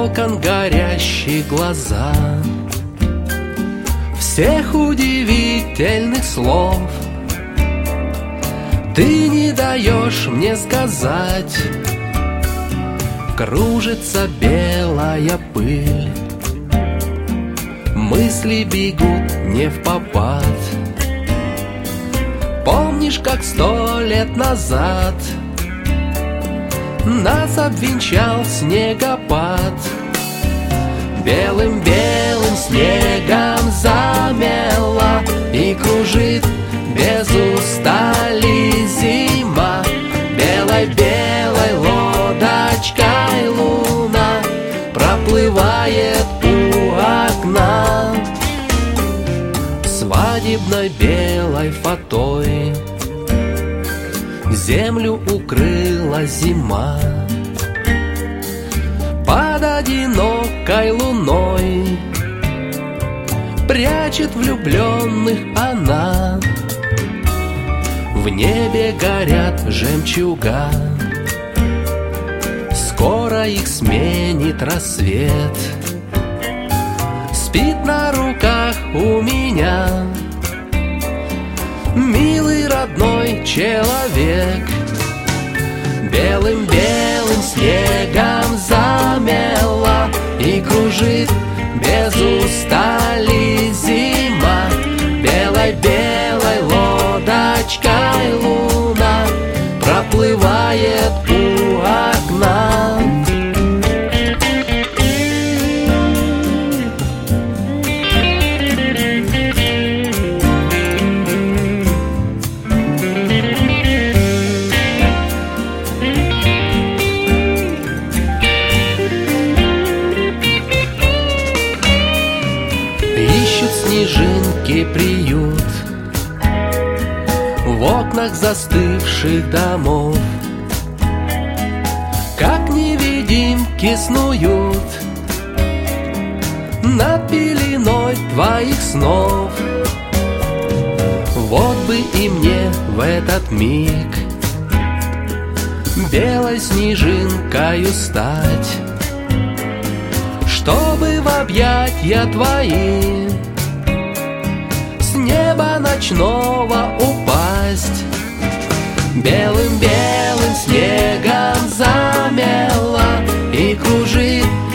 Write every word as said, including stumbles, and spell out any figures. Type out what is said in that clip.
окон горящие глаза, всех удивительных слов ты не даешь мне сказать. Кружится белая пыль, мысли бегут не впопад. Помнишь, как сто лет назад нас обвенчал снегопад? Белым-белым снегом замело и кружит без устали зима. Белой-белой лодочкой луна проплывает у окна. Свадебной белой фатой землю укрыла зима. Под одинокой луной прячет влюбленных она. В небе горят жемчуга, скоро их сменит рассвет. Спит на руках у меня милый родной человек. Белым-белым снегом замело и кружит без устали зима. Белой-белой лодочкой луна проплывает у окна. Снежинки приют в окнах застывших домов, как невидимки снуют над пеленой твоих снов. Вот бы и мне в этот миг белой снежинкою стать, чтобы в объятья твои с неба ночного упасть. Белым-белым снегом замело и кружит